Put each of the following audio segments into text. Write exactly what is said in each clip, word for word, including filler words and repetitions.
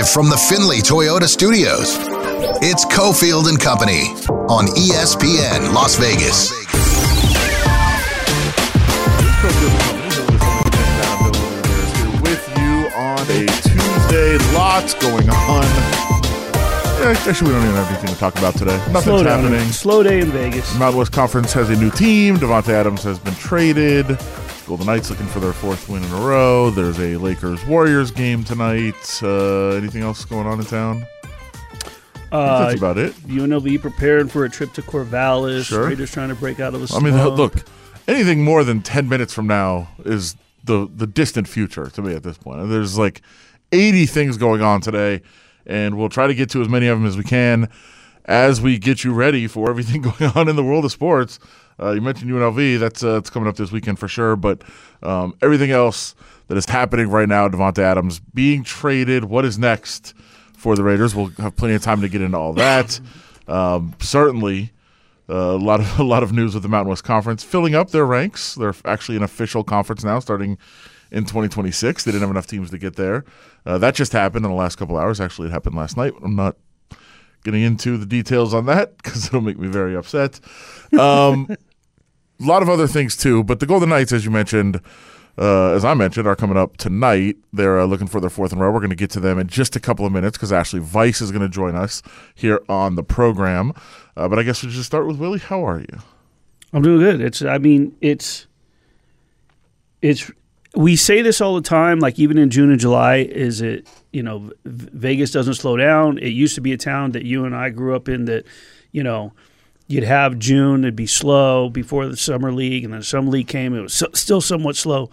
Live from the Findlay Toyota Studios, it's Cofield and Company on E S P N Las Vegas. With you on a Tuesday, lots going on. Yeah, actually, we don't even have anything to talk about today. Nothing's Slow down. happening. Slow day in Vegas. Mountain West Conference has a new team. Davante Adams has been traded. Golden Knights looking for their fourth win in a row. There's a Lakers-Warriors game tonight. Uh, anything else going on in town? Uh, that's about it. U N L V preparing for a trip to Corvallis. Sure. Raiders trying to break out of a I mean, slump. look, anything more than ten minutes from now is the the distant future to me at this point. There's like eighty things going on today, and we'll try to get to as many of them as we can as we get you ready for everything going on in the world of sports. Uh, you mentioned U N L V. That's uh, it's coming up this weekend for sure, but um, everything else that is happening right now, Davante Adams being traded, what is next for the Raiders? We'll have plenty of time to get into all that. Um, certainly, uh, a lot of a lot of news with the Mountain West Conference filling up their ranks. They're actually an official conference now, starting in twenty twenty-six. They didn't have enough teams to get there. Uh, that just happened in the last couple hours. Actually, it happened last night. I'm not getting into the details on that because it'll make me very upset. Um, a lot of other things too, but the Golden Knights, as you mentioned, uh, as I mentioned, are coming up tonight. They're uh, looking for their fourth in a row. We're going to get to them in just a couple of minutes because Ashley Weiss is going to join us here on the program. Uh, but I guess we should start with Willie. How are you? I'm doing good. It's. I mean, it's. It's. We say this all the time. Like even in June and July, is it? You know, Vegas doesn't slow down. It used to be a town that you and I grew up in. That, you know, you'd have June, it'd be slow before the summer league, and then the summer league came. It was so, still somewhat slow.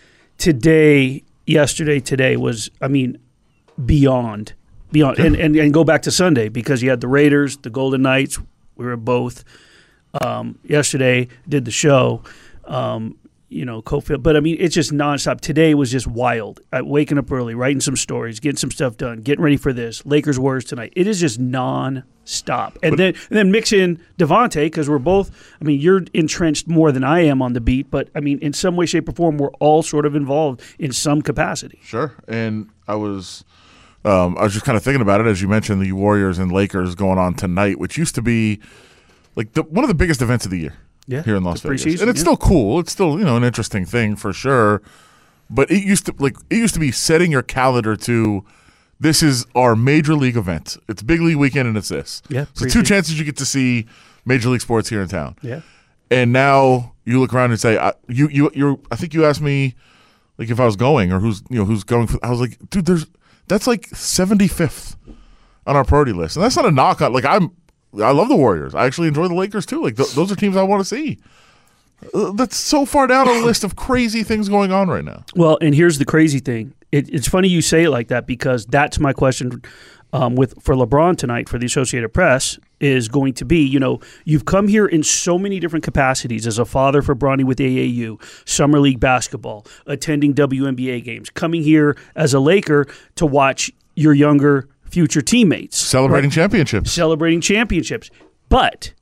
Today, yesterday, today was, I mean, beyond, beyond, and, and and go back to Sunday because you had the Raiders, the Golden Knights. We were both um, yesterday. Did the show. Um, You know, Cofield. But, I mean, it's just nonstop. Today was just wild. I, waking up early, writing some stories, getting some stuff done, getting ready for this. Lakers Warriors tonight. It is just nonstop. And but, then and then mix in Davante because we're both, I mean, you're entrenched more than I am on the beat. But, I mean, in some way, shape, or form, we're all sort of involved in some capacity. Sure. And I was um, I was just kind of thinking about it, as you mentioned, the Warriors and Lakers going on tonight, which used to be like the, one of the biggest events of the year. Yeah, here in Las Vegas, preseason, and it's yeah. still cool. It's still, you know, an interesting thing for sure. But it used to like it used to be setting your calendar to this is our major league event. It's big league weekend, and it's this. Yeah, so preseason. two chances you get to see major league sports here in town. Yeah, and now you look around and say, I, you you you I think you asked me like if I was going or who's you know who's going. For, I was like, dude, there's that's like seventy-fifth on our priority list, and that's not a knock on like I'm. I love the Warriors. I actually enjoy the Lakers too. Like th- those are teams I want to see. Uh, that's so far down on the list of crazy things going on right now. Well, and here's the crazy thing. It, it's funny you say it like that because that's my question um, with for LeBron tonight for the Associated Press is going to be, you know, you've come here in so many different capacities as a father for Bronny with A A U, Summer League basketball, attending W N B A games, coming here as a Laker to watch your younger future teammates. Celebrating right? championships. Celebrating championships. But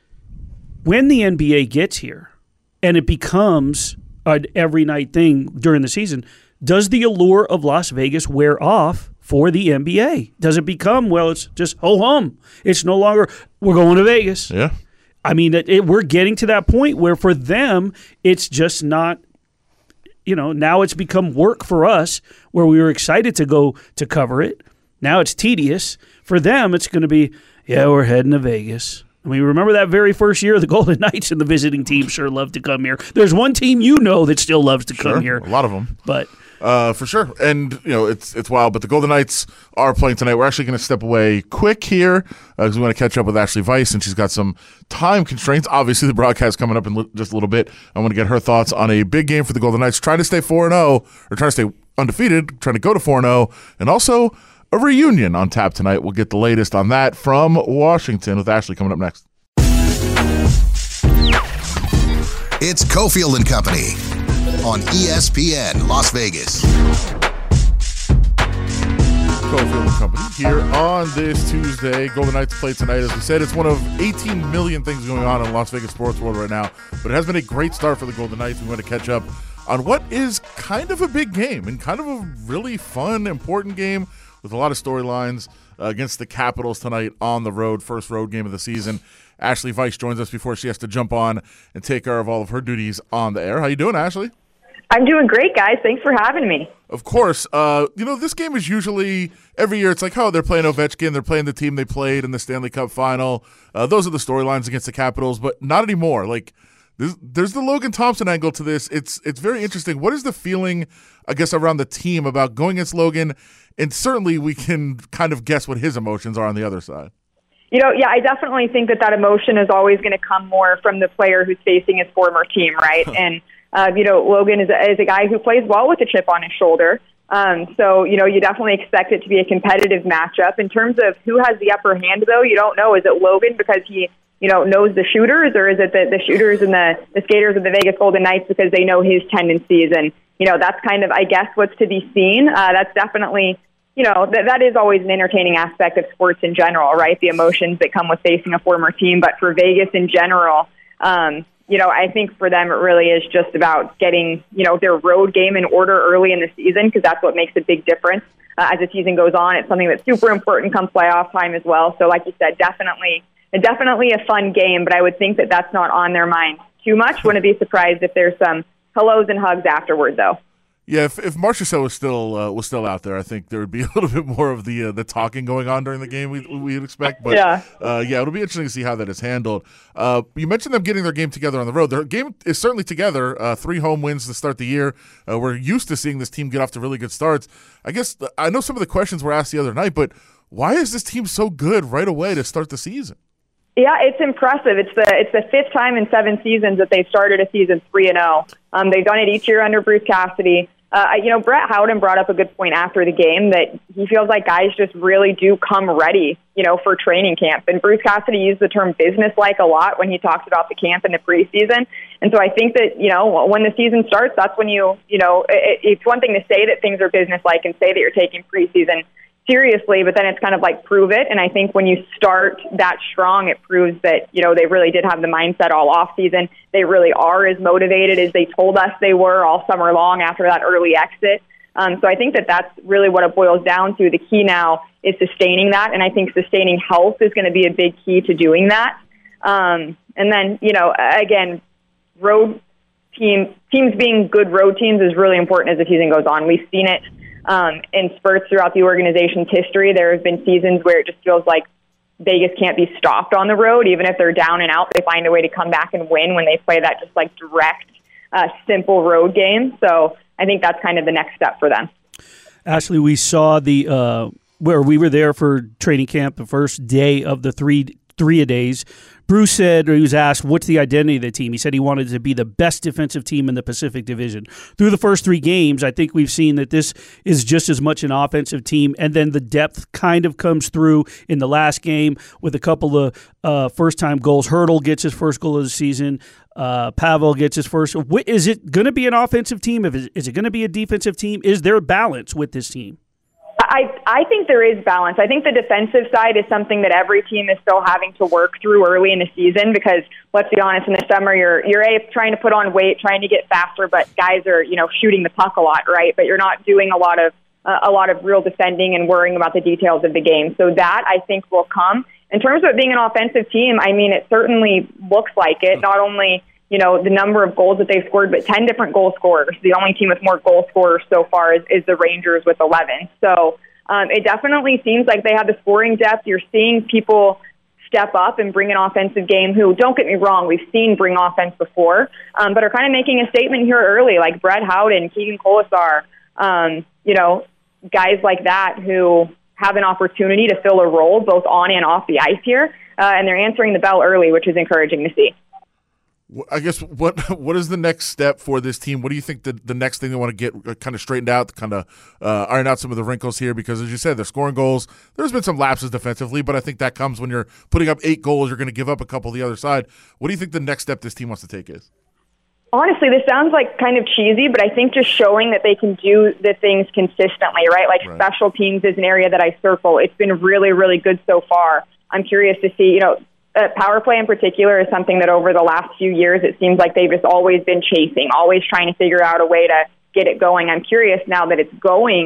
when the N B A gets here and it becomes an every night thing during the season, does the allure of Las Vegas wear off for the N B A? Does it become, well, it's just ho-hum. It's no longer, we're going to Vegas. Yeah. I mean, it, it, we're getting to that point where for them, it's just not, you know, now it's become work for us where we were excited to go to cover it. Now it's tedious. For them, it's going to be, yeah, we're heading to Vegas. I mean, remember that very first year, the Golden Knights and the visiting team sure love to come here. There's one team you know that still loves to Sure, come here. a lot of them. But Uh, for sure. And, you know, it's it's wild. But the Golden Knights are playing tonight. We're actually going to step away quick here because uh, we want to catch up with Ashley Weiss, and she's got some time constraints. Obviously, the broadcast coming up in li- just a little bit. I want to get her thoughts on a big game for the Golden Knights, trying to stay four and oh, or trying to stay undefeated, trying to go to four and oh, and also a reunion on tap tonight. We'll get the latest on that from Washington with Ashley coming up next. It's Cofield and Company on E S P N Las Vegas. Cofield and Company here on this Tuesday. Golden Knights play tonight. As we said, it's one of eighteen million things going on in Las Vegas sports world right now, but it has been a great start for the Golden Knights. We want to catch up on what is kind of a big game and kind of a really fun, important game with a lot of storylines uh, against the Capitals tonight on the road, first road game of the season. Ashley Weiss joins us before she has to jump on and take care of all of her duties on the air. How you doing, Ashley? I'm doing great, guys. Thanks for having me. Of course. Uh, you know, this game is usually, every year it's like, oh, they're playing Ovechkin, they're playing the team they played in the Stanley Cup final. Uh, those are the storylines against the Capitals, but not anymore. Like, there's, there's the Logan Thompson angle to this. It's it's very interesting. What is the feeling, I guess, around the team about going against Logan? And certainly we can kind of guess what his emotions are on the other side. You know, yeah, I definitely think that that emotion is always going to come more from the player who's facing his former team, right? and, uh, you know, Logan is a, is a guy who plays well with a chip on his shoulder. Um, so, you know, you definitely expect it to be a competitive matchup. In terms of who has the upper hand, though, you don't know. Is it Logan because he, you know, knows the shooters, or is it the, the shooters and the, the skaters of the Vegas Golden Knights because they know his tendencies? And, you know, that's kind of, I guess, what's to be seen. Uh, that's definitely... You know, that that is always an entertaining aspect of sports in general, right? The emotions that come with facing a former team. But for Vegas in general, um, you know, I think for them it really is just about getting, you know, their road game in order early in the season, because that's what makes a big difference uh, as the season goes on. It's something that's super important come playoff time as well. So like you said, definitely, definitely a fun game, but I would think that that's not on their mind too much. Wouldn't be surprised if there's some hellos and hugs afterward, though. Yeah, if if Marchessault was still uh, was still out there, I think there would be a little bit more of the uh, the talking going on during the game we we'd expect. But yeah, uh, yeah, it'll be interesting to see how that is handled. Uh, you mentioned them getting their game together on the road. Their game is certainly together. Uh, three home wins to start the year. Uh, we're used to seeing this team get off to really good starts. I guess I know some of the questions were asked the other night, but why is this team so good right away to start the season? Yeah, it's impressive. It's the it's the fifth time in seven seasons that they've started a season three and zero. Um, they've done it each year under Bruce Cassidy. Uh, you know, Brett Howden brought up a good point after the game that he feels like guys just really do come ready, you know, for training camp. And Bruce Cassidy used the term business-like a lot when he talked about the camp in the preseason. And so I think that, you know, when the season starts, that's when you, you know, it, it's one thing to say that things are business-like and say that you're taking preseason seriously, but then it's kind of like prove it. And I think when you start that strong, it proves that, you know, they really did have the mindset all off season. They really are as motivated as they told us they were all summer long after that early exit. Um, so I think that that's really what it boils down to. The key now is sustaining that. And I think sustaining health is going to be a big key to doing that. Um, and then, you know, again, road team, teams being good road teams is really important as the season goes on. We've seen it Um, in spurts throughout the organization's history. There have been seasons where it just feels like Vegas can't be stopped on the road. Even if they're down and out, they find a way to come back and win when they play that just like direct, uh, simple road game. So I think that's kind of the next step for them. Ashley, we saw the uh, where we were there for training camp, the first day of the three three a days. Bruce said, or he was asked, what's the identity of the team? He said he wanted to be the best defensive team in the Pacific Division. Through the first three games, I think we've seen that this is just as much an offensive team, and then the depth kind of comes through in the last game with a couple of uh, first-time goals. Hurdle gets his first goal of the season. Uh, Pavel gets his first. Is it going to be an offensive team? Is it going to be a defensive team? Is there balance with this team? I, I think there is balance. I think the defensive side is something that every team is still having to work through early in the season because, let's be honest, in the summer you're you're a, trying to put on weight, trying to get faster, but guys are, you know, shooting the puck a lot, right? But you're not doing a lot of uh, a lot of real defending and worrying about the details of the game. So that, I think, will come. In terms of it being an offensive team, I mean, it certainly looks like it. Not only, you know, the number of goals that they've scored, but ten different goal scorers. The only team with more goal scorers so far is, is the Rangers with eleven. So um, it definitely seems like they have the scoring depth. You're seeing people step up and bring an offensive game who, don't get me wrong, we've seen bring offense before, um, but are kind of making a statement here early, like Brett Howden, Keegan Kolesar, um, you know, guys like that who have an opportunity to fill a role both on and off the ice here, uh, and they're answering the bell early, which is encouraging to see. I guess what what is the next step for this team? What do you think the, the next thing they want to get kind of straightened out, to kind of uh, iron out some of the wrinkles here? Because as you said, they're scoring goals. There's been some lapses defensively, but I think that comes when you're putting up eight goals. You're going to give up a couple the other side. What do you think the next step this team wants to take is? Honestly, this sounds like kind of cheesy, but I think just showing that they can do the things consistently, right? Like right. Special teams is an area that I circle. It's been really, really good so far. I'm curious to see, you know, Uh, power play in particular is something that over the last few years, it seems like they've just always been chasing, always trying to figure out a way to get it going. I'm curious now that it's going,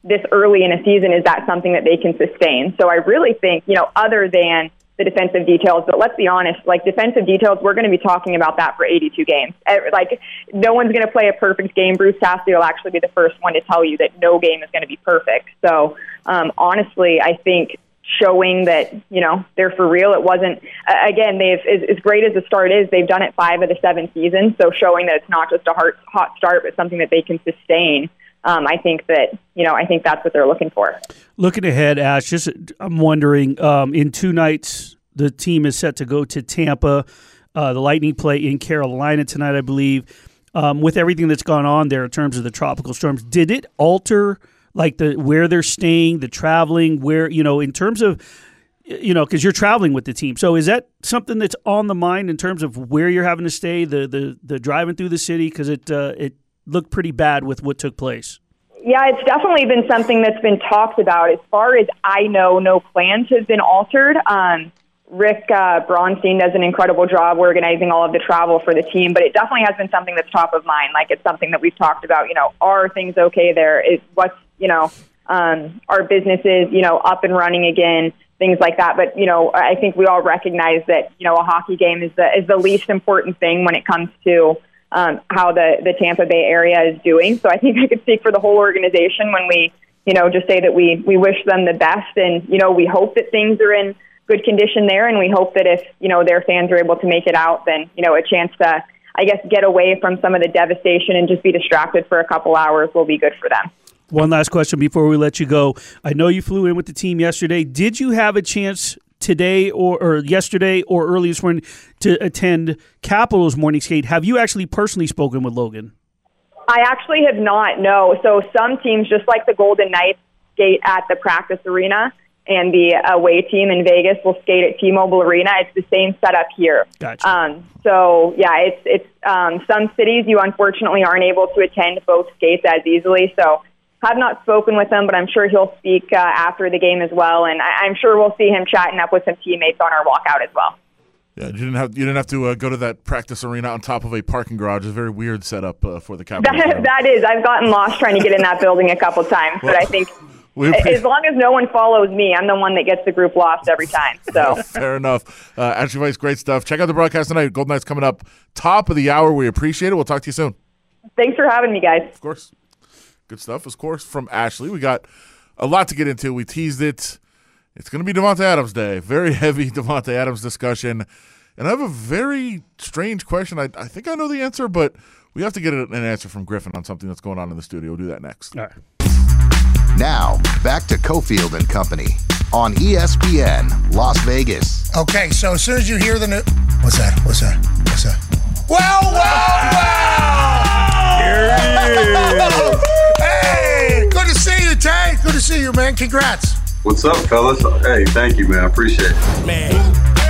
this early in a season, is that something that they can sustain? So I really think, you know, other than the defensive details, but let's be honest, like defensive details, we're going to be talking about that for eighty-two games. Like, no one's going to play a perfect game. Bruce Cassidy will actually be the first one to tell you that no game is going to be perfect. So um, honestly, I think showing that, you know, they're for real. It wasn't, uh, again, they've, as, as great as the start is, they've done it five of the seven seasons. So showing that it's not just a hot, hot start, but something that they can sustain. Um, I think that, you know, I think that's what they're looking for. Looking ahead, Ash, just I'm wondering, um, in two nights, the team is set to go to Tampa. Uh, the Lightning play in Carolina tonight, I believe. Um, with everything that's gone on there in terms of the tropical storms, did it alter like the where they're staying, the traveling, where, you know, in terms of, you know, because you're traveling with the team. So is that something that's on the mind in terms of where you're having to stay, the the, the driving through the city? Because it uh, it looked pretty bad with what took place. Yeah, it's definitely been something that's been talked about. As far as I know, no plans have been altered. Um, Rick uh, Bronstein does an incredible job organizing all of the travel for the team, but it definitely has been something that's top of mind. Like, it's something that we've talked about, you know, are things okay there? Is what's, you know, um, are businesses, you know, up and running again, things like that. But, you know, I think we all recognize that, you know, a hockey game is the, is the least important thing when it comes to um, how the, the Tampa Bay area is doing. So I think I could speak for the whole organization when we, you know, just say that we, we wish them the best, and, you know, we hope that things are in good condition there, and we hope that if, you know, their fans are able to make it out, then, you know, a chance to, I guess, get away from some of the devastation and just be distracted for a couple hours will be good for them. One last question before we let you go. I know you flew in with the team yesterday. Did you have a chance today or, or yesterday or early this morning to attend Capitals morning skate? Have you actually personally spoken with Logan? I actually have not, no. So some teams, just like the Golden Knights, skate at the practice arena, and the away team in Vegas will skate at T-Mobile Arena. It's the same setup here. Gotcha. Um, so, yeah, it's it's um, some cities you unfortunately aren't able to attend both skates as easily. So have not spoken with him, but I'm sure he'll speak uh, after the game as well. And I, I'm sure we'll see him chatting up with some teammates on our walkout as well. Yeah, you didn't have you didn't have to uh, go to that practice arena on top of a parking garage. It's a very weird setup uh, for the Capitals. That, that is. I've gotten lost trying to get in that building a couple times, well, but I think as long as no one follows me, I'm the one that gets the group lost every time. So fair enough. Uh, Ashley Weiss, great stuff. Check out the broadcast tonight. Golden Knights coming up top of the hour. We appreciate it. We'll talk to you soon. Thanks for having me, guys. Of course. Good stuff, of course, from Ashley. We got a lot to get into. We teased it. It's going to be Davante Adams Day. Very heavy Davante Adams discussion. And I have a very strange question. I, I think I know the answer, but we have to get an answer from Griffin on something that's going on in the studio. We'll do that next. All right. Now, back to Cofield and Company on E S P N Las Vegas. Okay, so as soon as you hear the news, what's that? What's that? What's that? Well, well, well! Hey, good to see you, Tay. Good to see you, man. Congrats. What's up, fellas? Hey, thank you, man. I appreciate it. Man.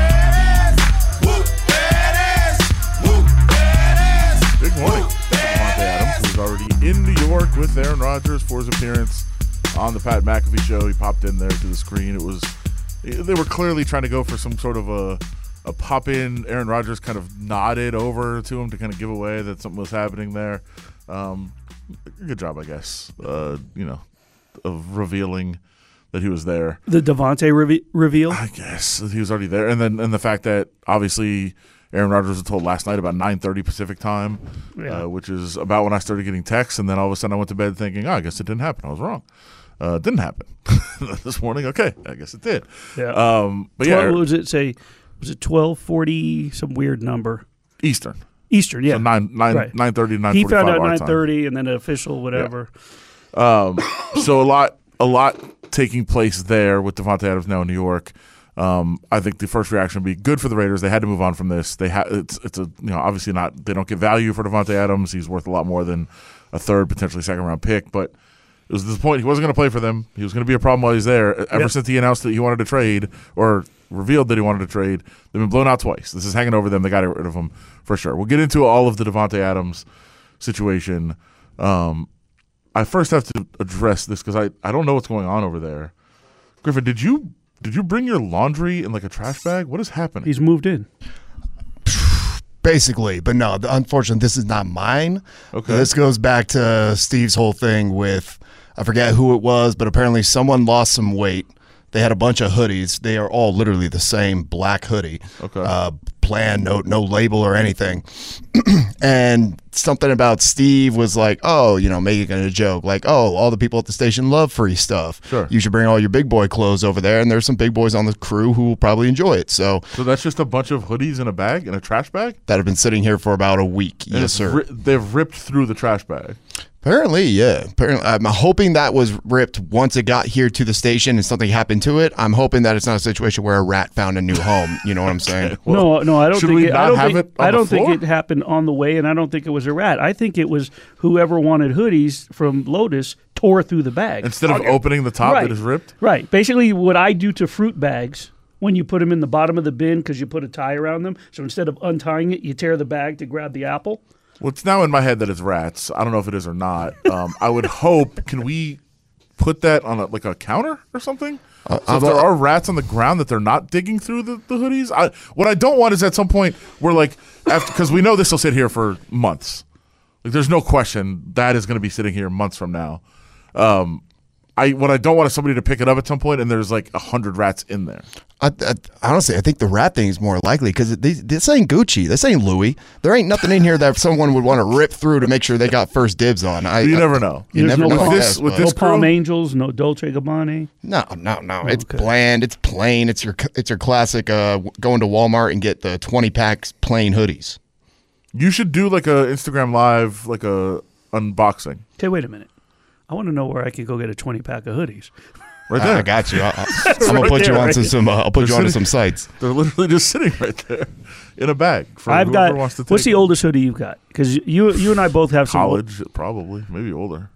Good morning, Davante Adams, who's already in New York with Aaron Rodgers for his appearance on the Pat McAfee show. He popped in there to the screen. It was they were clearly trying to go for some sort of a a pop in. Aaron Rodgers kind of nodded over to him to kind of give away that something was happening there. Um, good job, I guess. Uh, you know, of revealing that he was there. The Davante reve- reveal? I guess he was already there, and then and the fact that obviously Aaron Rodgers was told last night about nine thirty Pacific time, yeah. uh, which is about when I started getting texts, and then all of a sudden I went to bed thinking, oh, I guess it didn't happen. I was wrong. Uh, it didn't happen this morning. Okay, I guess it did. Yeah. Um, but twelve, yeah, what was it say? Was it twelve forty? Some weird number. Eastern. Eastern, yeah. So nine nine right. nine thirty to nine He forty-five found out our nine time. thirty, and then an official whatever. Yeah. Um, so a lot a lot taking place there with Davante Adams now in New York. Um, I think the first reaction would be good for the Raiders. They had to move on from this. They had it's it's a you know obviously not they don't get value for Davante Adams. He's worth a lot more than a third, potentially second round pick. But it was the point he wasn't going to play for them. He was going to be a problem while he's there. Ever yep. since he announced that he wanted to trade or revealed that he wanted to trade, they've been blown out twice. This is hanging over them. They got to get rid of him for sure. We'll get into all of the Davante Adams situation. Um, I first have to address this because I, I don't know what's going on over there. Griffin, did you did you bring your laundry in like a trash bag? What is happening? He's moved in. Basically, but no, the, unfortunately, this is not mine. Okay. This goes back to Steve's whole thing with, I forget who it was, but apparently someone lost some weight. They had a bunch of hoodies. They are all literally the same black hoodie. Okay. Uh, plan, no, no label or anything. And something about Steve was like, oh, you know, making a joke. Like, oh, all the people at the station love free stuff. Sure. You should bring all your big boy clothes over there. And there's some big boys on the crew who will probably enjoy it. So, So that's just a bunch of hoodies in a bag, in a trash bag? that have been sitting here for about a week. And Yes, it's sir. ri- they've ripped through the trash bag. Apparently, yeah. Apparently, I'm hoping that was ripped once it got here to the station and something happened to it. I'm hoping that it's not a situation where a rat found a new home. You know what I'm saying? no, no, I don't should think we it, not I don't have think, it on I the don't think floor? it happened on the way, and I don't think it was a rat. I think it was whoever wanted hoodies from Lotus tore through the bag. Instead of opening the top right. that is ripped? Right. Basically, what I do to fruit bags when you put them in the bottom of the bin because you put a tie around them. So instead of untying it, you tear the bag to grab the apple. Well, it's now in my head that it's rats. I don't know if it is or not. Um, I would hope, can we put that on a, like a counter or something? Uh, so if there are rats on the ground that they're not digging through the, the hoodies? I, what I don't want is at some point we're like, after because we know this will sit here for months. Like, there's no question that is going to be sitting here months from now. Um, I what I don't want is somebody to pick it up at some point and there's like a hundred rats in there. I, I, honestly, I think the rat thing is more likely because this ain't Gucci. This ain't Louis. There ain't nothing in here that someone would want to rip through to make sure they got first dibs on. I, You I, never know. You There's never no know. Palm- With this- with but- this No Palm crew? Angels, no Dolce Gabbana. no, no, no. It's Okay. bland. It's plain. It's your it's your classic uh, going to Walmart and get the twenty packs plain hoodies. You should do like a Instagram live, like a unboxing. Okay, wait a minute. I want to know where I can go get a twenty pack of hoodies. Right I, there. I got you. I, I, I'm gonna right put you there, onto right? some. Uh, I'll put you They're onto sitting- some sites. They're literally just sitting right there in a bag for I've whoever got. wants to take What's the them. oldest hoodie you've got? Because you you and I both have some. old- College, probably, maybe older.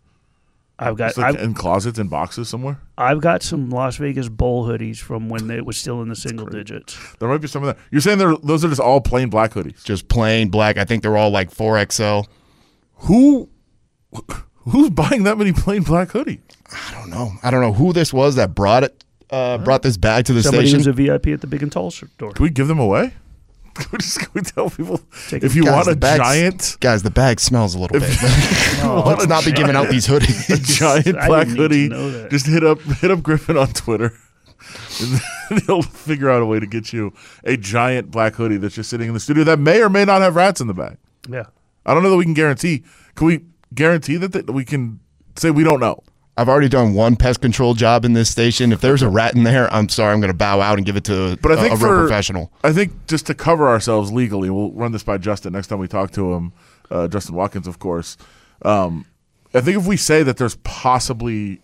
I've got. It's like I've, in closets, in boxes somewhere. I've got some Las Vegas Bowl hoodies from when it was still in the single digits. There might be some of that. You're saying they're, those are just all plain black hoodies. Just plain black. I think they're all like four X L. Who, who's buying that many plain black hoodies? I don't know. I don't know who this was that brought it. Uh, brought this bag to the Somebody station. who's a V I P at the Big and Tall store. Can we give them away? Can we just can we tell people Take if it. you Guys, want the a bag's- giant, Guys, the bag smells a little bit. Oh, Let's not be giving out these hoodies. a giant I black didn't need to hoodie, know that. just hit up hit up Griffin on Twitter. And he'll figure out a way to get you a giant black hoodie that's just sitting in the studio that may or may not have rats in the bag. Yeah. I don't know that we can guarantee. Can we guarantee that, that we can say we don't know? I've already done one pest control job in this station. If there's a rat in there, I'm sorry, I'm going to bow out and give it to But I a, think a for real professional. I think just to cover ourselves legally, we'll run this by Justin next time we talk to him. Uh, Justin Watkins, of course. Um, I think if we say that there's possibly,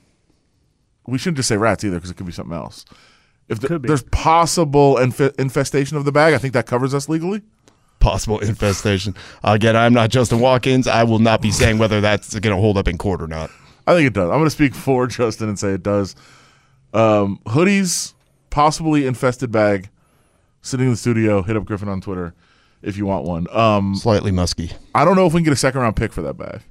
we shouldn't just say rats either because it could be something else. If the, Could be. there's possible inf- infestation of the bag, I think that covers us legally. Possible infestation. Again, I'm not Justin Watkins. I will not be saying whether that's going to hold up in court or not. I think it does. I'm going to speak for Justin and say it does. Um, hoodies, possibly infested bag, sitting in the studio. Hit up Griffin on Twitter if you want one. Um, Slightly musky. I don't know if we can get a second round pick for that bag.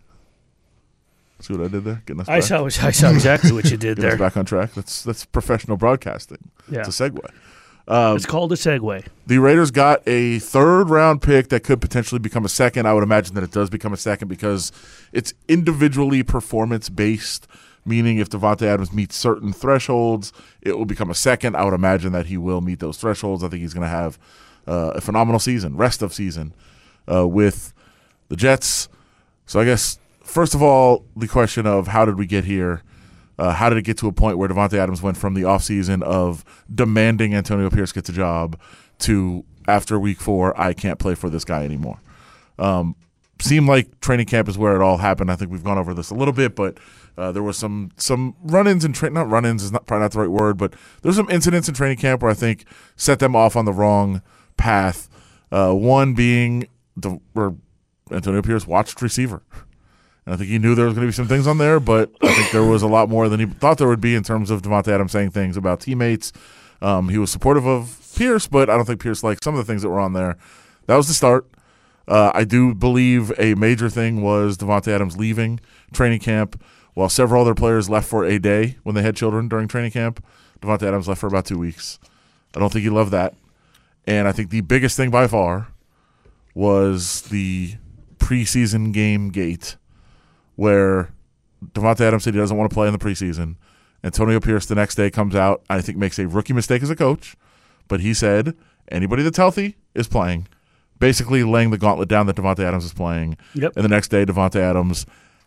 See what I did there? Getting us I back, saw. I saw exactly what you did getting us there. back on track. That's that's professional broadcasting. Yeah. It's a segue. Um, It's called a segue. The Raiders got a third round pick that could potentially become a second. I would imagine that it does become a second because it's individually performance based, meaning if Devontae Adams meets certain thresholds, it will become a second. I would imagine that he will meet those thresholds. I think he's going to have uh, a phenomenal season, rest of season uh, with the Jets. So I guess, first of all, the question of how did we get here? Uh, how did it get to a point where Devontae Adams went from the offseason of demanding Antonio Pierce gets a job to after week four, I can't play for this guy anymore? Um, seemed like training camp is where it all happened. I think we've gone over this a little bit, but uh, there was some some run-ins and tra- not run-ins is not probably not the right word, but there's some incidents in training camp where I think set them off on the wrong path. Uh, one being the where Antonio Pierce watched receiver. And I think he knew there was going to be some things on there, but I think there was a lot more than he thought there would be in terms of Devontae Adams saying things about teammates. Um, he was supportive of Pierce, but I don't think Pierce liked some of the things that were on there. That was the start. Uh, I do believe a major thing was Devontae Adams leaving training camp while several other players left for a day when they had children during training camp. Devontae Adams left for about two weeks. I don't think he loved that. And I think the biggest thing by far was the preseason game gate where Davante Adams said he doesn't want to play in the preseason. Antonio Pierce the next day comes out, I think makes a rookie mistake as a coach, but he said anybody that's healthy is playing, basically laying the gauntlet down that Davante Adams is playing. Yep. And the next day, Davante Adams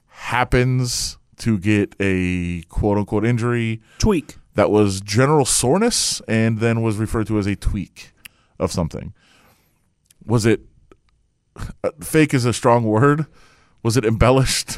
happens to get a quote-unquote injury. Tweak. That was general soreness and then was referred to as a tweak of something. Was it uh, fake is a strong word. Was it embellished?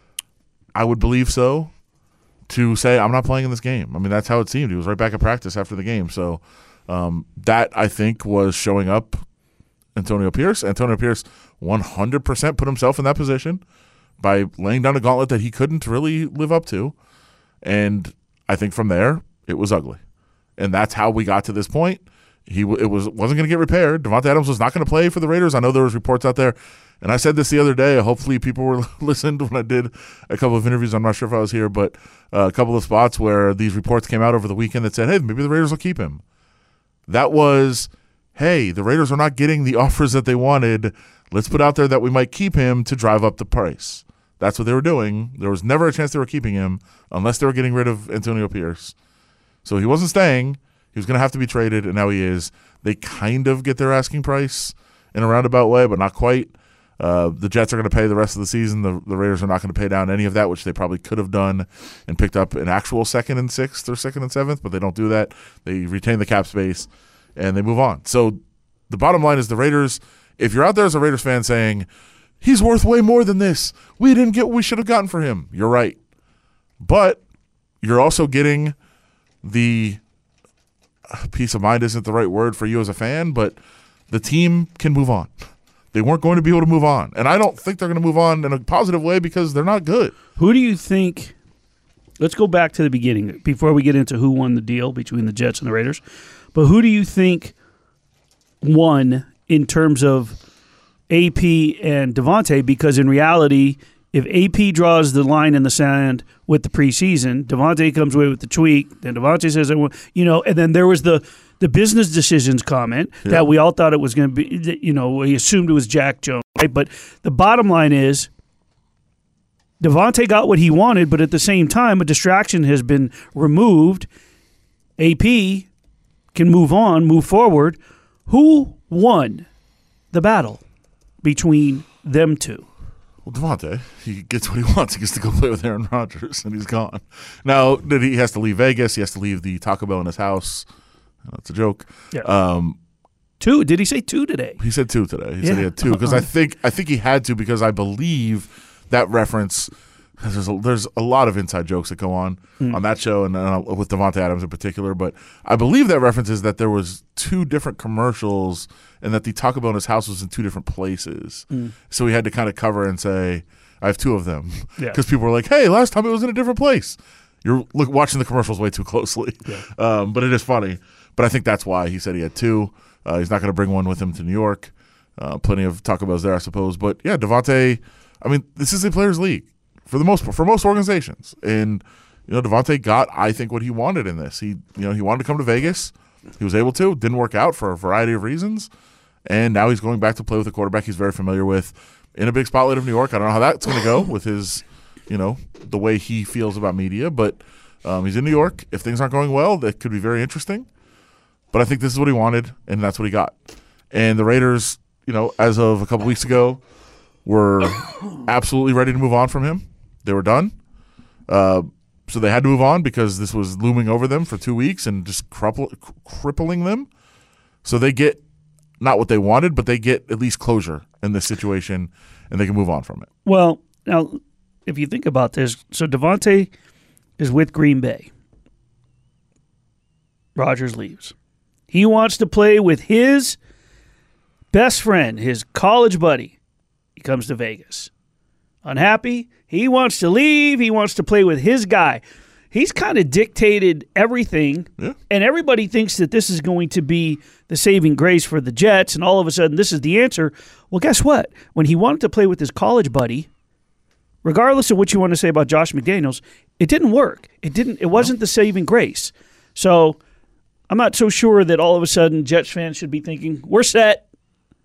I would believe so. To say, I'm not playing in this game. I mean, that's how it seemed. He was right back at practice after the game. So um, that, I think, was showing up Antonio Pierce. Antonio Pierce one hundred percent put himself in that position by laying down a gauntlet that he couldn't really live up to. And I think from there, it was ugly. And that's how we got to this point. He it was, wasn't going to get repaired. Davante Adams was not going to play for the Raiders. I know there was reports out there. And I said this the other day. Hopefully people were listened when I did a couple of interviews. I'm not sure if I was here, but uh, a couple of spots where these reports came out over the weekend that said, hey, maybe the Raiders will keep him. That was, hey, the Raiders are not getting the offers that they wanted. Let's put out there that we might keep him to drive up the price. That's what they were doing. There was never a chance they were keeping him unless they were getting rid of Antonio Pierce. So he wasn't staying. He was going to have to be traded, and now he is. They kind of get their asking price in a roundabout way, but not quite. Uh, the Jets are going to pay the rest of the season. The, the Raiders are not going to pay down any of that, which they probably could have done and picked up an actual second and sixth or second and seventh, but they don't do that. They retain the cap space, and they move on. So the bottom line is the Raiders, if you're out there as a Raiders fan saying, he's worth way more than this, we didn't get what we should have gotten for him, you're right. But you're also getting the peace of mind isn't the right word for you as a fan, but the team can move on. They weren't going to be able to move on. And I don't think they're going to move on in a positive way because they're not good. Who do you think – let's go back to the beginning before we get into who won the deal between the Jets and the Raiders. But who do you think won in terms of A P and Davante? Because in reality, if A P draws the line in the sand with the preseason, Davante comes away with the tweak, then Davante says, you know, and then there was the – the business decisions comment yeah. that we all thought it was going to be, you know, we assumed it was Jack Jones, right? But the bottom line is Davante got what he wanted, but at the same time, a distraction has been removed. A P can move on, move forward. Who won the battle between them two? Well, Davante, he gets what he wants. He gets to go play with Aaron Rodgers, and he's gone. Now, he has to leave Vegas. He has to leave the Taco Bell in his house. That's a joke. Yeah. Um, two. Did he say two today? He said two today. He yeah. said he had two because I think I think he had to because I believe that reference. There's a, there's a lot of inside jokes that go on mm. on that show and uh, with Davante Adams in particular. But I believe that reference is that there was two different commercials and that the Taco Bell in his house was in two different places. Mm. So he had to kind of cover and say, "I have two of them," because yeah. people were like, "Hey, last time it was in a different place." You're look, watching the commercials way too closely, yeah. um, but it is funny. But I think that's why he said he had two. Uh, he's not going to bring one with him to New York. Uh, plenty of Taco Bells there, I suppose. But yeah, Davante. I mean, this is a players' league for the most for most organizations, and you know, Davante got I think what he wanted in this. He you know he wanted to come to Vegas. He was able to. Didn't work out for a variety of reasons, and now he's going back to play with a quarterback he's very familiar with in a big spotlight of New York. I don't know how that's going to go with his, you know, the way he feels about media, but um, he's in New York. If things aren't going well, that could be very interesting. But I think this is what he wanted, and that's what he got. And the Raiders, you know, as of a couple weeks ago, were absolutely ready to move on from him. They were done. Uh, so they had to move on because this was looming over them for two weeks and just crupple, crippling them. So they get not what they wanted, but they get at least closure in this situation, and they can move on from it. Well, now, if you think about this, so Davante is with Green Bay. Rodgers leaves. He wants to play with his best friend, his college buddy. He comes to Vegas. Unhappy. He wants to leave. He wants to play with his guy. He's kind of dictated everything, yeah. and everybody thinks that this is going to be the saving grace for the Jets, and all of a sudden this is the answer. Well, guess what? When he wanted to play with his college buddy, regardless of what you want to say about Josh McDaniels, it didn't work. It didn't. It wasn't the saving grace. So I'm not so sure that all of a sudden Jets fans should be thinking, we're set.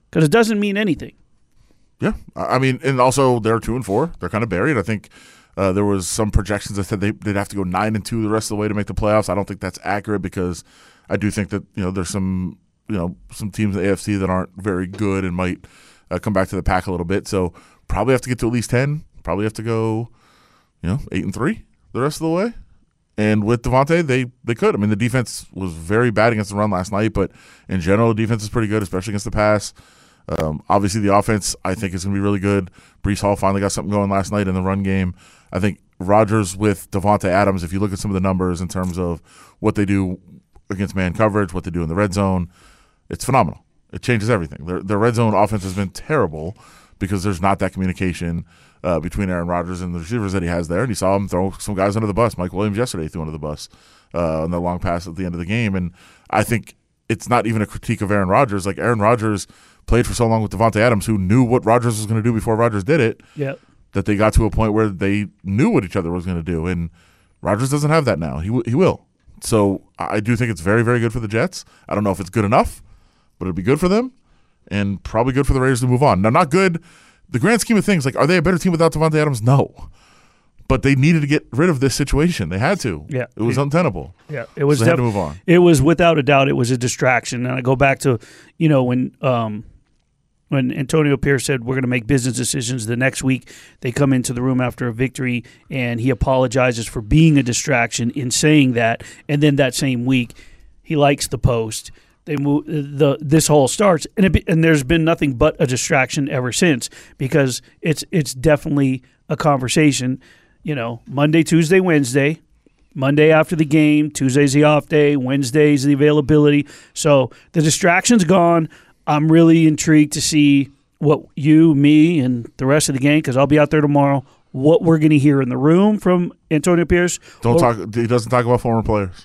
because it doesn't mean anything. Yeah, I mean, and also they're two and four. They're kind of buried. I think uh, there was some projections that said they, they'd have to go nine and two the rest of the way to make the playoffs. I don't think that's accurate because I do think that you know there's some you know some teams in the A F C that aren't very good and might uh, come back to the pack a little bit. So probably have to get to at least ten. Probably have to go, you know, eight and three the rest of the way. And with Devontae, they they could. I mean, the defense was very bad against the run last night, but in general, the defense is pretty good, especially against the pass. Um, obviously, the offense, I think, is going to be really good. Breece Hall finally got something going last night in the run game. I think Rodgers with Devontae Adams, if you look at some of the numbers in terms of what they do against man coverage, what they do in the red zone, it's phenomenal. It changes everything. Their, their red zone offense has been terrible because there's not that communication uh, between Aaron Rodgers and the receivers that he has there. And you saw him throw some guys under the bus. Mike Williams yesterday threw under the bus uh, on the long pass at the end of the game. And I think it's not even a critique of Aaron Rodgers. Like, Aaron Rodgers played for so long with Devontae Adams, who knew what Rodgers was going to do before Rodgers did it, Yep. that they got to a point where they knew what each other was going to do. And Rodgers doesn't have that now. He w- he will. So I do think it's very, very good for the Jets. I don't know if it's good enough, but it'll be good for them and probably good for the Raiders to move on. Now, not good. The grand scheme of things, like, are they a better team without Devontae Adams? No. But they needed to get rid of this situation. They had to. Yeah. It was untenable. Yeah, it was. So they had def- to move on. It was without a doubt. It was a distraction, and I go back to, you know, when um, when Antonio Pierce said we're going to make business decisions. The next week, they come into the room after a victory, and he apologizes for being a distraction in saying that. And then that same week, he likes the post. They move the this whole starts, and it, and there's been nothing but a distraction ever since because it's it's definitely a conversation. You know, Monday, Tuesday, Wednesday. Monday after the game, Tuesday's the off day, Wednesday's the availability. So the distraction's gone. I'm really intrigued to see what you, me, and the rest of the gang, because I'll be out there tomorrow, what we're going to hear in the room from Antonio Pierce. Don't or, talk. He doesn't talk about former players.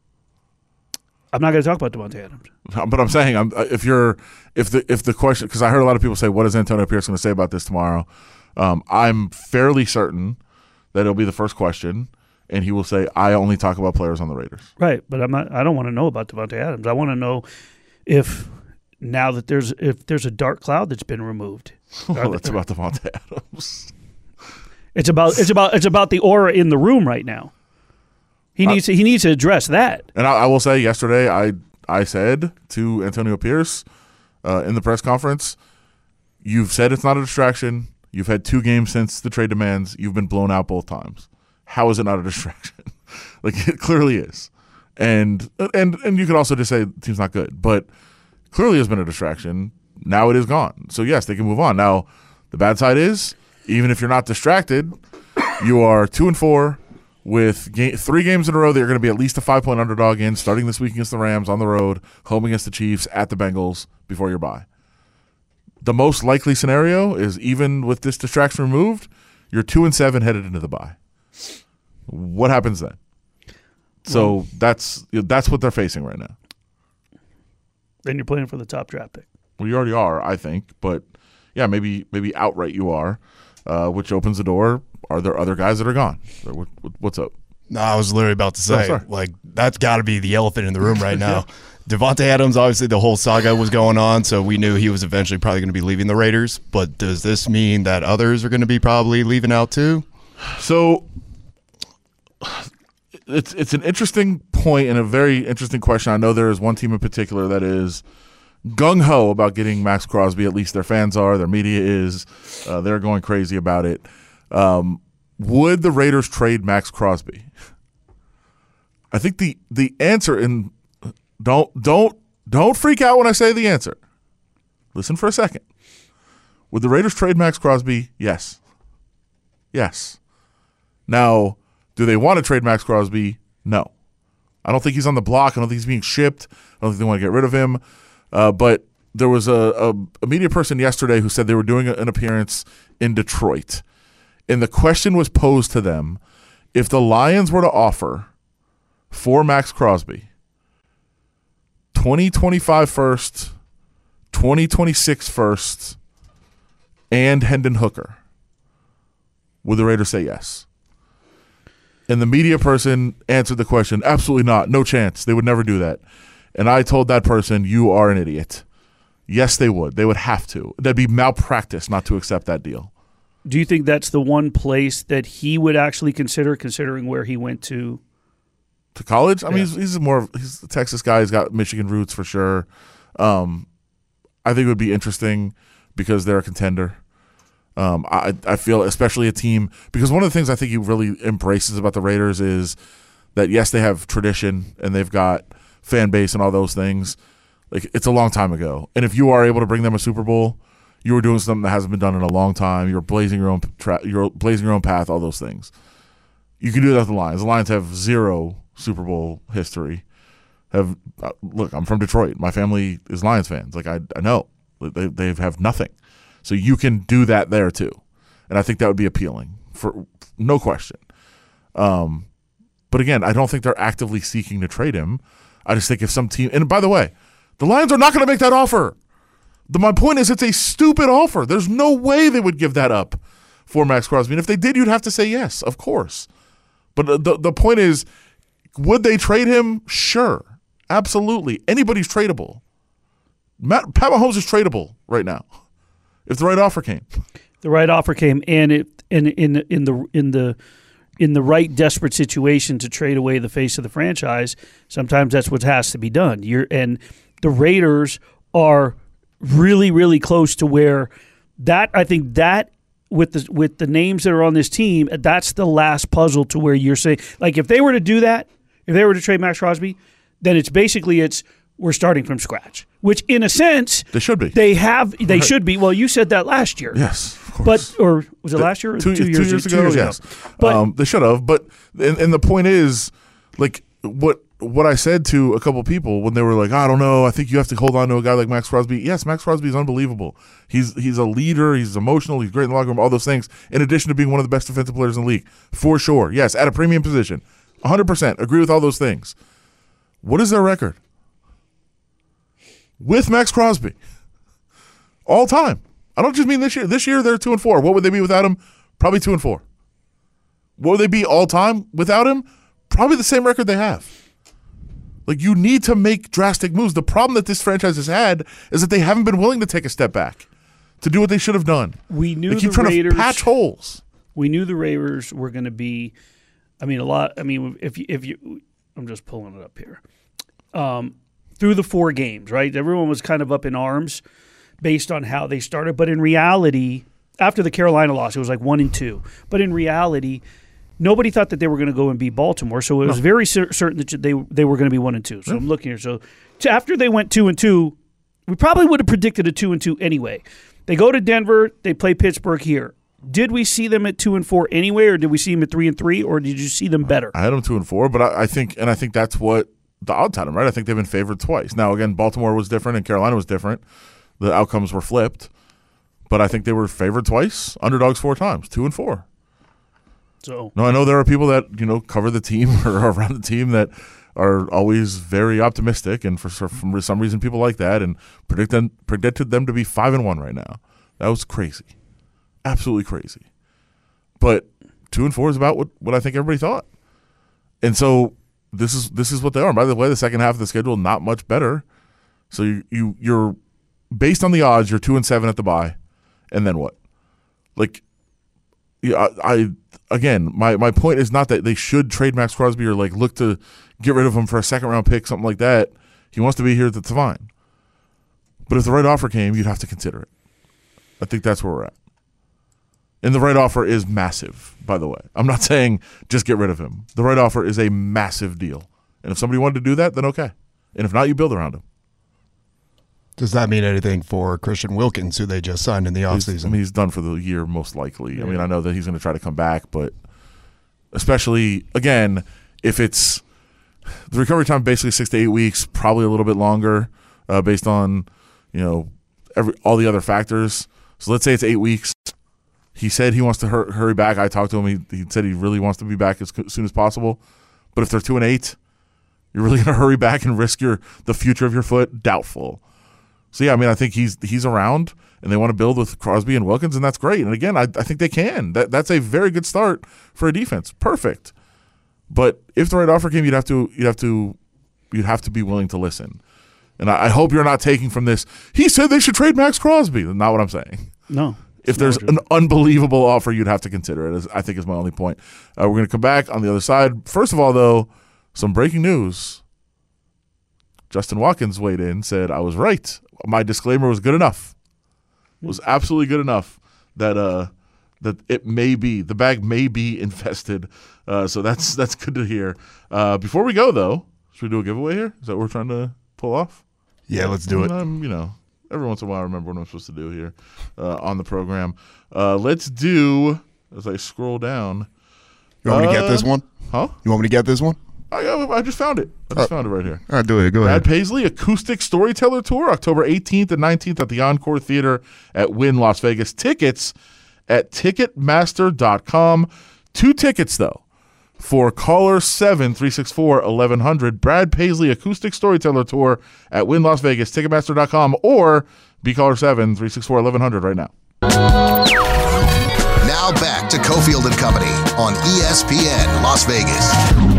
I'm not going to talk about Devontae Adams. But I'm saying, I'm, if you're, if the if the question, because I heard a lot of people say, what is Antonio Pierce going to say about this tomorrow? Um, I'm fairly certain that it'll be the first question, and he will say, I only talk about players on the Raiders. Right, but I'm not, I don't want to know about Devontae Adams. I want to know if now that there's if there's a dark cloud that's been removed. Well, it's about Devontae Adams. It's about it's about it's about the aura in the room right now. He needs uh, to, he needs to address that. And I, I will say, yesterday I I said to Antonio Pierce uh, in the press conference, you've said it's not a distraction. You've had two games since the trade demands. You've been blown out both times. How is it not a distraction? Like, it clearly is. And and and you could also just say the team's not good, but clearly has been a distraction. Now it is gone. So yes, they can move on. Now the bad side is, even if you're not distracted, you are two and four with game, three games in a row that you're going to be at least a five point underdog in, starting this week against the Rams on the road, home against the Chiefs, at the Bengals before your bye. The most likely scenario is, even with this distraction removed, you're two and seven headed into the bye. What happens then? So well, that's that's what they're facing right now. Then you're playing for the top draft pick. Well, you already are, I think, but yeah, maybe maybe outright you are, uh, which opens the door. Are there other guys that are gone? What, what, what's up? No, I was literally about to say, oh, like, that's got to be the elephant in the room right now. Yeah. Devontae Adams, obviously the whole saga was going on, so we knew he was eventually probably going to be leaving the Raiders. But does this mean that others are going to be probably leaving out too? So it's it's an interesting point and a very interesting question. I know there is one team in particular that is gung-ho about getting Max Crosby. At least their fans are. Their media is. Uh, they're going crazy about it. Um, would the Raiders trade Max Crosby? I think the the answer in don't don't don't freak out when I say the answer. Listen for a second. Would the Raiders trade Max Crosby? Yes. Yes. Now, do they want to trade Max Crosby? No. I don't think he's on the block. I don't think he's being shipped. I don't think they want to get rid of him. Uh, but there was a, a, a media person yesterday who said they were doing an appearance in Detroit. And the question was posed to them, if the Lions were to offer for Max Crosby twenty twenty-five first, twenty twenty-six first, and Hendon Hooker, would the Raiders say yes? And the media person answered the question, absolutely not, no chance. They would never do that. And I told that person, you are an idiot. Yes, they would. They would have to. That'd be malpractice not to accept that deal. Do you think that's the one place that he would actually consider, considering where he went to? To college? I Yeah. mean, he's, he's more he's a Texas guy. He's got Michigan roots for sure. Um, I think it would be interesting because they're a contender. Um, I I feel especially a team because one of the things I think he really embraces about the Raiders is that yes, they have tradition and they've got fan base and all those things. Like it's a long time ago, and if you are able to bring them a Super Bowl, you were doing something that hasn't been done in a long time. You're blazing your own tra- you're blazing your own path. All those things. You can do that with the Lions. The Lions have zero Super Bowl history. Have uh, look, I'm from Detroit. My family is Lions fans. Like I, I know they they have nothing. So you can do that there too, and I think that would be appealing for no question. Um, but again, I don't think they're actively seeking to trade him. I just think if some team, and by the way, the Lions are not going to make that offer. The, my point is, it's a stupid offer. There's no way they would give that up for Max Crosby, and if they did, you'd have to say yes, of course. But the the point is, would they trade him? Sure, absolutely. Anybody's tradable. Matt, Pat Mahomes is tradable right now. If the right offer came, the right offer came, and it in in in the in the in the right desperate situation to trade away the face of the franchise, sometimes that's what has to be done. You're and the Raiders are really really close to where that I think that with the with the names that are on this team, that's the last puzzle to where you're saying like if they were to do that, if they were to trade Max Crosby, then it's basically it's. We're starting from scratch, which in a sense they should be. They have. They right. should be. Well, you said that last year. Yes, of course. But or was it last year? Or two, two, years, two years ago. Two years yes, ago. But um, they should have. But and, and the point is, like what what I said to a couple of people when they were like, I don't know. I think you have to hold on to a guy like Max Crosby. Yes, Max Crosby is unbelievable. He's he's a leader. He's emotional. He's great in the locker room. All those things. In addition to being one of the best defensive players in the league, for sure. Yes, at a premium position, one hundred percent agree with all those things. What is their record? With Max Crosby, all time. I don't just mean this year. This year they're two and four. What would they be without him? Probably two and four. What would they be all time without him? Probably the same record they have. Like you need to make drastic moves. The problem that this franchise has had is that they haven't been willing to take a step back to do what they should have done. We knew they keep the trying Raiders, to patch holes. We knew the Raiders were going to be. I mean, a lot. I mean, if you, if you, I'm just pulling it up here. Um. Through the four games, right? Everyone was kind of up in arms based on how they started. But in reality, after the Carolina loss, it was like one and two. But in reality, nobody thought that they were going to go and beat Baltimore. So it was no. very cer- certain that they they were going to be one and two. So yeah. I'm looking here. So to, after they went two and two, we probably would have predicted a two and two anyway. They go to Denver. They play Pittsburgh here. Did we see them at two and four anyway, or did we see them at three and three, or did you see them better? I had them two and four, but I, I think, and I think that's what. The odds had them, right? I think they've been favored twice. Now, again, Baltimore was different and Carolina was different. The outcomes were flipped. But I think they were favored twice, underdogs four times, two and four. So no, I know there are people that, you know, cover the team or are around the team that are always very optimistic, and for, for some reason people like that and predict them, predicted them to be five and one right now. That was crazy. Absolutely crazy. But two and four is about what, what I think everybody thought. And so This is this is what they are. By the way, the second half of the schedule not much better. So you, you you're based on the odds. You're two and seven at the bye, and then what? Like, yeah, I, I again, my, my point is not that they should trade Max Crosby or like look to get rid of him for a second round pick, something like that. He wants to be here. That's fine. But if the right offer came, you'd have to consider it. I think that's where we're at. And the right offer is massive, by the way. I'm not saying just get rid of him. The right offer is a massive deal. And if somebody wanted to do that, then okay. And if not, you build around him. Does that mean anything for Christian Wilkins, who they just signed in the offseason? I mean, he's done for the year most likely. Yeah. I mean, I know that he's going to try to come back, but especially, again, if it's the recovery time basically six to eight weeks, probably a little bit longer uh, based on, you know, every all the other factors. So let's say it's eight weeks. He said he wants to hur- hurry back. I talked to him. He, he said he really wants to be back as soon as possible. But if they're two and eight, you're really going to hurry back and risk your the future of your foot? Doubtful. So yeah, I mean, I think he's he's around, and they want to build with Crosby and Wilkins, and that's great. And again, I, I think they can. That that's a very good start for a defense. Perfect. But if the right offer came, you'd have to you'd have to you'd have to be willing to listen. And I, I hope you're not taking from this, he said they should trade Max Crosby. That's not what I'm saying. No. If there's an unbelievable offer, you'd have to consider it, is, I think is my only point. Uh, we're going to come back on the other side. First of all, though, some breaking news. Justin Watkins weighed in, said, I was right. My disclaimer was good enough. It was absolutely good enough that uh, that it may be, the bag may be infested. Uh, so that's that's good to hear. Uh, before we go, though, should we do a giveaway here? Is that what we're trying to pull off? Yeah, let's do it. Um, you know, every once in a while I remember what I'm supposed to do here uh, on the program. Uh, let's do, as I scroll down. You want me to uh, get this one? Huh? You want me to get this one? I, I just found it. I just uh, found it right here. All right, do it. Go Brad ahead. Paisley Acoustic Storyteller Tour, October eighteenth and nineteenth at the Encore Theater at Wynn, Las Vegas. Tickets at Ticketmaster dot com. Two tickets, though, for caller seven three six four, eleven hundred. Brad Paisley Acoustic Storyteller Tour at Wynn, Las Vegas. Ticketmaster dot com, or be caller seven three six four, eleven hundred right now. Now back to Cofield and Company on E S P N Las Vegas.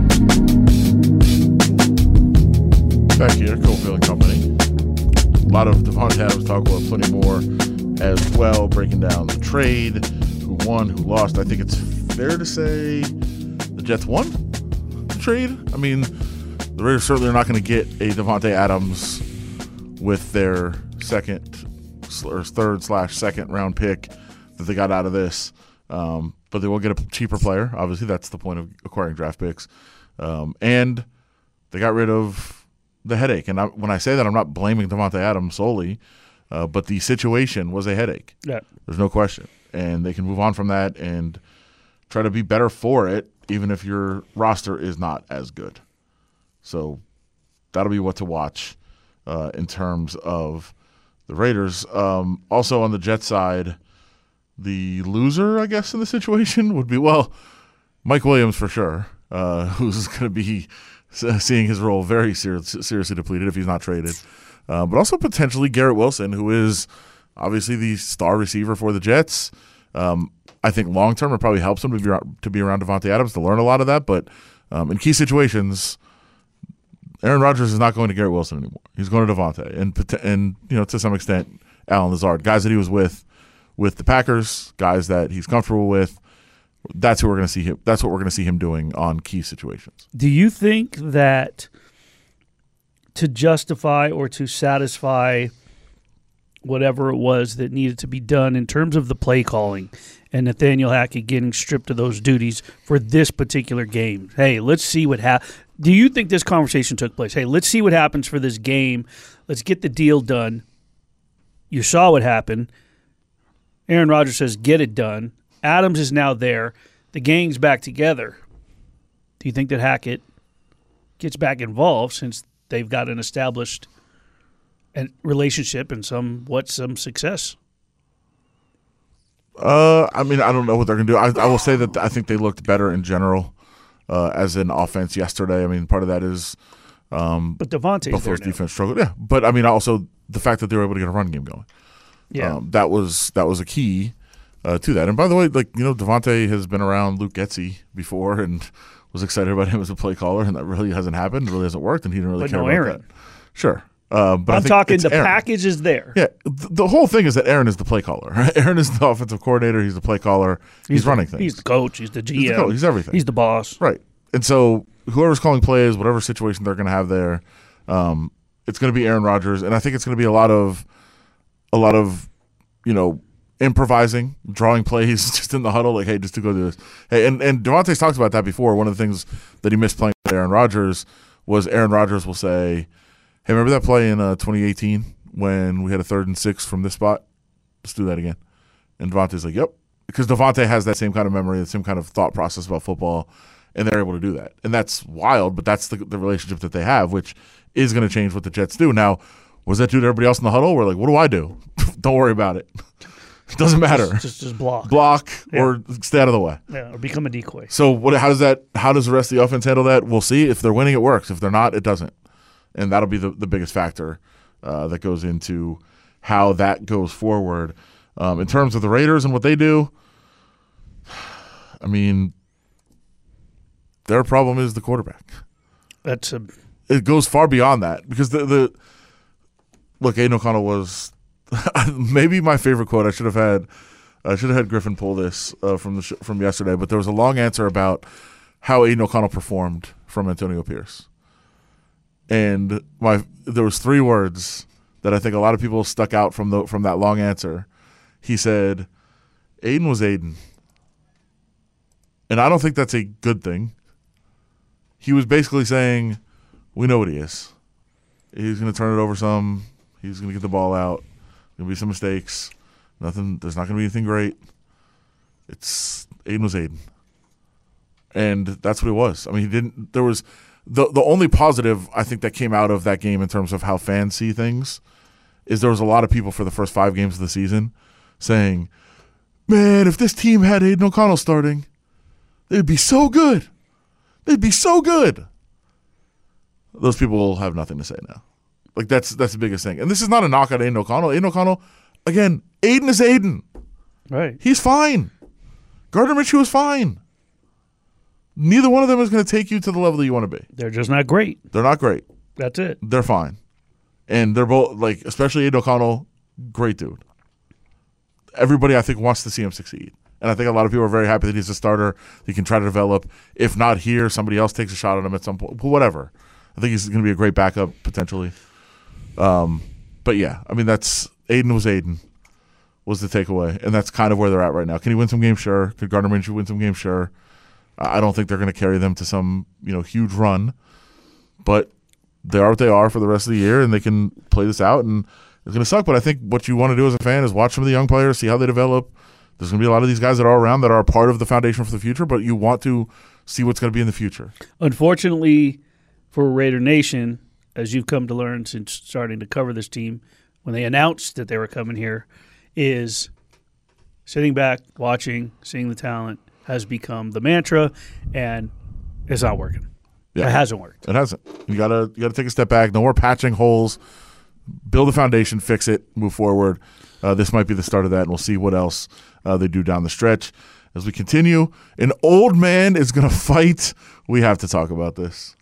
Back here, Cofield and Company. A lot of Davante Adams talk about plenty more as well, breaking down the trade, who won, who lost. I think it's fair to say the Jets won the trade. I mean, the Raiders certainly are not going to get a Davante Adams with their second or third slash second round pick that they got out of this. Um, but they will get a cheaper player. Obviously, that's the point of acquiring draft picks. Um, and they got rid of the headache. And I, when I say that, I'm not blaming Davante Adams solely, uh, but the situation was a headache. Yeah. There's no question. And they can move on from that and try to be better for it, even if your roster is not as good. So that'll be what to watch uh, in terms of the Raiders. Um, also on the Jets side, the loser, I guess, in the situation would be, well, Mike Williams for sure, uh, who's going to be seeing his role very ser- seriously depleted if he's not traded. Uh, but also potentially Garrett Wilson, who is obviously the star receiver for the Jets. Um, I think long-term it probably helps him to be, around, to be around Davante Adams to learn a lot of that. But um, in key situations, Aaron Rodgers is not going to Garrett Wilson anymore. He's going to Davante. And, and you know, to some extent, Allen Lazard, guys that he was with with the Packers, guys that he's comfortable with. That's who we're going to see him. That's what we're going to see him doing on key situations. Do you think that to justify or to satisfy whatever it was that needed to be done in terms of the play calling and Nathaniel Hackett getting stripped of those duties for this particular game? Hey, let's see what happens. Do you think this conversation took place? Hey, let's see what happens for this game. Let's get the deal done. You saw what happened. Aaron Rodgers says, get it done. Adams is now there. The gang's back together. Do you think that Hackett gets back involved since they've got an established relationship and somewhat some success? Uh, I mean, I don't know what they're going to do. I, I will say that I think they looked better in general uh, as an offense yesterday. I mean, part of that is um, but Davante's Buffalo's defense struggled. Yeah, but I mean, also the fact that they were able to get a run game going. Yeah, um, that was that was a key. Uh, to that. And by the way, like, you know, Davante has been around Luke Getsy before and was excited about him as a play caller, and that really hasn't happened, really hasn't worked, and he didn't really but care no about Aaron. that. Sure. Uh, but I'm I think talking it's the Aaron. package is there. Yeah. Th- the whole thing is that Aaron is the play caller. Right? Aaron is the offensive coordinator. He's the play caller. He's, He's running the, things. He's the coach. He's the G M. He's, the coach. He's everything. He's the boss. Right. And so whoever's calling plays, whatever situation they're going to have there, um, it's going to be Aaron Rodgers. And I think it's going to be a lot of, a lot of, you know, improvising, drawing plays just in the huddle, like, hey, just to go do this. Hey, and, and Davante's talked about that before. One of the things that he missed playing with Aaron Rodgers was Aaron Rodgers will say, hey, remember that play in uh, twenty eighteen when we had a third and six from this spot? Let's do that again. And Davante's like, yep. Because Davante has that same kind of memory, the same kind of thought process about football, and they're able to do that. And that's wild, but that's the, the relationship that they have, which is going to change what the Jets do. Now, was that due to everybody else in the huddle? We're like, what do I do? Don't worry about it. It doesn't matter. Just, just, just block. Block yeah. or stay out of the way. Yeah, or become a decoy. So what? How does that? How does the rest of the offense handle that? We'll see. If they're winning, it works. If they're not, it doesn't. And that'll be the, the biggest factor uh, that goes into how that goes forward. Um, in terms of the Raiders and what they do, I mean, their problem is the quarterback. That's a it goes far beyond that because the the look, Aidan O'Connell was maybe my favorite quote. I should have had I should have had Griffin pull this uh, from the sh- from yesterday, but there was a long answer about how Aidan O'Connell performed from Antonio Pierce, and my there was three words that I think a lot of people stuck out from the from that long answer. He said, "Aidan was Aidan," and I don't think that's a good thing. He was basically saying, we know what he is. He's going to turn it over some. He's going to get the ball out. Going to be some mistakes. Nothing. There's not going to be anything great. It's Aidan was Aidan, and that's what it was. I mean, he didn't. There was the the only positive I think that came out of that game in terms of how fans see things is there was a lot of people for the first five games of the season saying, "Man, if this team had Aidan O'Connell starting, they'd be so good. They'd be so good." Those people will have nothing to say now. Like, that's that's the biggest thing. And this is not a knock on Aidan O'Connell. Aidan O'Connell, again, Aidan is Aidan. Right. He's fine. Gardner Minshew is fine. Neither one of them is going to take you to the level that you want to be. They're just not great. They're not great. That's it. They're fine. And they're both, like, especially Aidan O'Connell, great dude. Everybody, I think, wants to see him succeed. And I think a lot of people are very happy that he's a starter. He can try to develop. If not here, somebody else takes a shot on him at some point. Whatever. I think he's going to be a great backup potentially. Um, but yeah, I mean, that's Aidan was Aidan was the takeaway, and that's kind of where they're at right now. Can he win some games? Sure. Could Gardner Minshew win some games? Sure. I don't think they're going to carry them to some you know huge run, but they are what they are for the rest of the year, and they can play this out. And it's going to suck, but I think what you want to do as a fan is watch some of the young players, see how they develop. There's going to be a lot of these guys that are around that are a part of the foundation for the future, but you want to see what's going to be in the future. Unfortunately, for Raider Nation, as you've come to learn since starting to cover this team, when they announced that they were coming here, is sitting back, watching, seeing the talent has become the mantra, and it's not working. Yeah. It hasn't worked. It hasn't. You gotta you gotta take a step back. No more patching holes. Build a foundation, fix it, move forward. Uh, this might be the start of that, and we'll see what else uh, they do down the stretch. As we continue, an old man is going to fight. We have to talk about this.